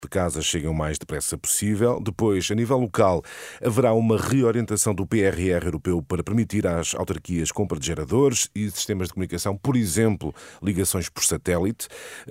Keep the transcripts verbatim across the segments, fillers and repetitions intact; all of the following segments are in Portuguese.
de casas cheguem o mais depressa possível. Depois, a nível local, haverá uma reorientação do P R R europeu para permitir às autarquias compra de geradores e sistemas de comunicação, por exemplo, ligações por satélite.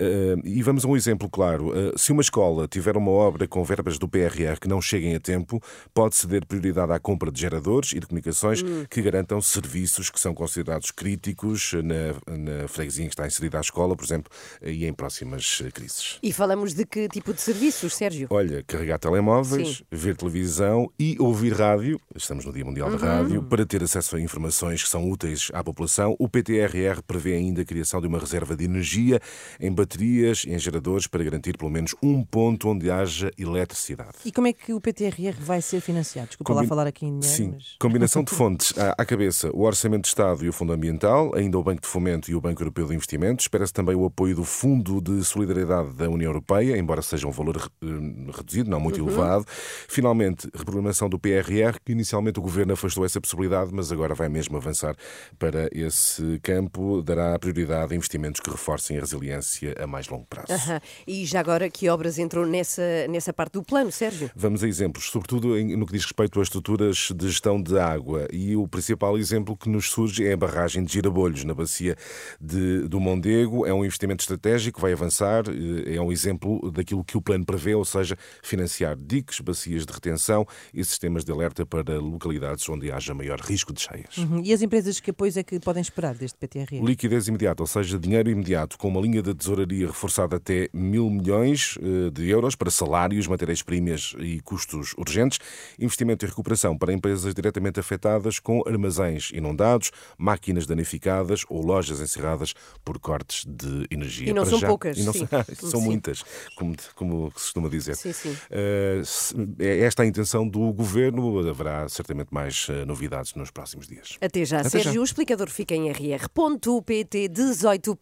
E vamos a um exemplo claro. Se uma escola tiver uma obra com verbas do P R R que não cheguem a tempo, pode ceder prioridade à compra de geradores e de comunicações hum. que garantam serviços que são considerados críticos na, na freguesia em que está inserida a escola, por exemplo, e em próximas crises. E falamos de que tipo de serviços, Sérgio? Olha, carregar telemóveis, Sim. ver televisão e ouvir rádio, estamos no Dia Mundial uhum. da Rádio, para ter acesso a informações que são úteis à população. O P T R R prevê ainda a criação de uma reserva de energia em baterias e em geradores para garantir pelo menos um ponto onde haja eletricidade. E como é que o P T R R vai ser financiado? Desculpa Combi... lá falar aqui em dinheiro. Sim, mas... combinação de fontes à, à cabeça, o Orçamento de Estado e o Fundo Ambiental, ainda o Banco de Fomento e o Banco Europeu de Investimentos. Espera-se também o apoio do Fundo de Solidariedade da União Europeia, embora seja um valor reduzido, não muito uhum. elevado. Finalmente, reprogramação do P R R, que inicialmente o Governo afastou essa possibilidade, mas agora vai mesmo avançar para esse campo, dará prioridade a investimentos que reforcem a resiliência a mais longo prazo. Uhum. E já agora, que obras entram nessa, nessa parte do plano, Sérgio? Vamos a exemplos, sobretudo no que diz respeito às estruturas de gestão de água. E o principal exemplo que nos surge é a barragem de Girabolhos, na bacia de, do Mondego. É um investimento estratégico, vai avançar, é um exemplo daquilo que o plano prevê, ou seja, financiar diques, bacias de retenção e sistemas de alerta para localidades onde haja maior risco de cheias. Uhum. E as empresas que apoios é que podem esperar deste P T R R? Liquidez imediata, ou seja, dinheiro imediato, com uma linha de tesouraria reforçada até mil milhões de euros para salários, matérias-primas e custos urgentes. Investimento e recuperação para empresas diretamente afetadas com armazéns inundados, máquinas danificadas ou lojas encerradas por cortes de energia. E não para são já, poucas. E não sim. são, são sim. muitas, como, como se costuma dizer. Sim, sim. Uh, esta é a intenção do Governo. Haverá certamente mais uh, novidades nos próximos dias. Até já, Até Sérgio. já. O explicador fica em r r ponto p t dezoito.